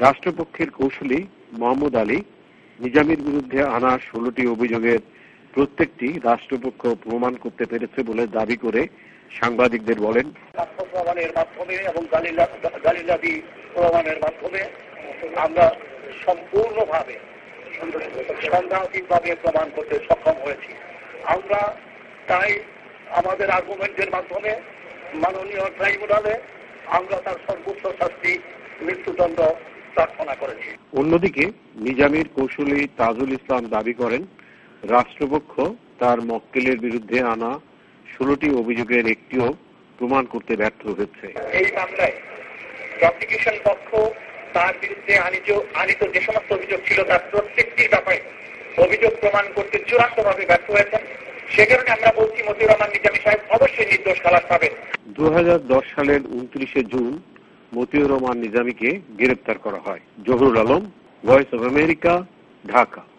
রাষ্ট্রপক্ষের কৌঁসুলি মোহাম্মদ আলী নিজামীর বিরুদ্ধে আনা 16টি অভিযোগের প্রত্যেকটি রাষ্ট্রপক্ষ প্রমাণ করতে পেরেছে বলে দাবি করে সাংবাদিকদের বলেন, তথ্য প্রমাণের মাধ্যমে এবং গালিলাদি প্রমাণের মাধ্যমে আমরা সম্পূর্ণভাবে সন্দেহাতীতভাবে প্রমাণ করতে সক্ষম হয়েছি। আমরা তাই আমাদের আর্গুমেন্টের মাধ্যমে মাননীয় ট্রাইব্যুনালে আমরা তার সর্বোচ্চ শাস্তি মৃত্যুদণ্ড প্রার্থনা করেছি। অন্যদিকে নিজামীর কৌঁসুলি তাজুল ইসলাম দাবি করেন, রাষ্ট্রপক্ষ তার মক্কেলের বিরুদ্ধে আনা 16টি অভিযোগের একটিও প্রমাণ করতে ব্যর্থ হয়েছে। এই মামলায় প্রসিকিউশন পক্ষ তার বিরুদ্ধে আনিত যে সমস্ত অভিযোগ ছিল তার প্রত্যেকটির ব্যাপারে অভিযোগ প্রমাণ করতে চূড়ান্তভাবে ব্যর্থ হয়েছেন। সে কারণে আমরা বলছি মতিউর রহমান নিজামী সাহেব অবশ্যই নির্দোষ খালাস পাবেন। 2010 সালের 29শে জুন মতিউর রহমান নিজামীকে গ্রেপ্তার করা হয়। Zahurul Alam, voice of America, Dhaka.